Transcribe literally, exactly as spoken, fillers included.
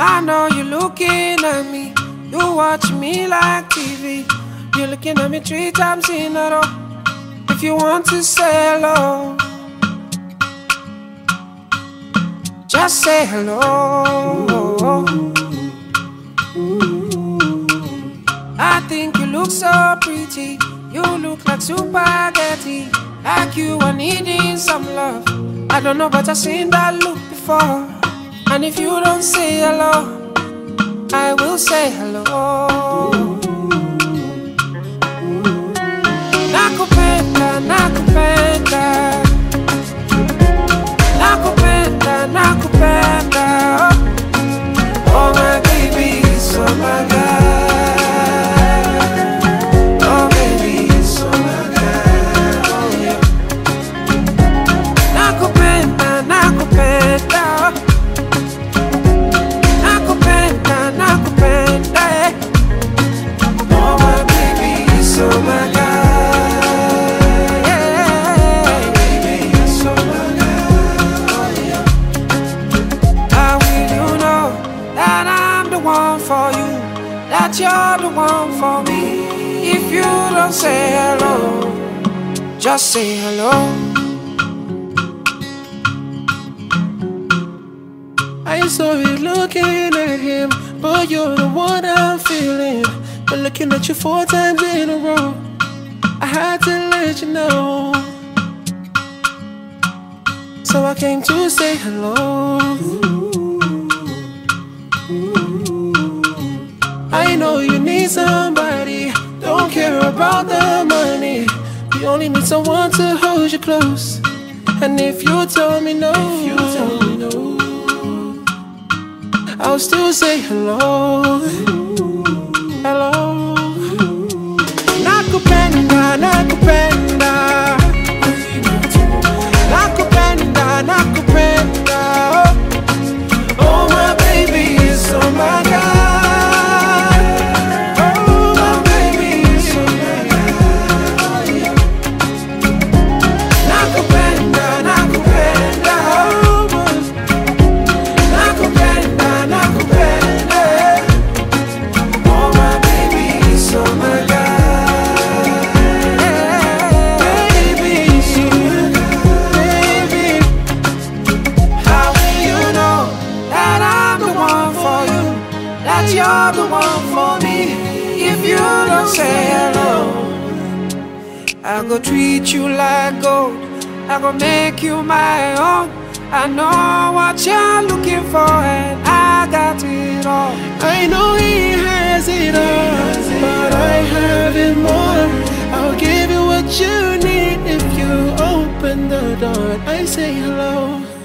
I know you're looking at me. You watch me like T V. You're looking at me three times in a row. If you want to say hello, just say hello. I think you look so pretty. You look like spaghetti. Like you are needing some love. I don't know, but I've seen that look before. And if you don't say hello, I will say hello. Nakupenda, nakupenda, nakupenda, nakupenda. Oh my baby, so my God. Oh baby, so my God. Oh yeah. Nakupenda, nakupenda, nakupenda, nakupenda. Oh my baby, so my God. For you, that you're the one for me. If you don't say hello, just say hello. I saw you looking at him, but you're the one I'm feeling. But looking at you four times in a row, I had to let you know. So I came to say hello. I know you need somebody, don't care about the money. You only need someone to hold you close. And if you told me no, if you told me no, I'll still say hello. Hello. Nakupenda, nakupenda, nakupenda, nakupenda. Oh my baby, it's oh my God. You're the one for me. If you don't say hello, I go treat you like gold. I go make you my own. I know what you're looking for, and I got it all. I know he has it all, but I have it more. I'll give you what you need if you open the door. I say hello.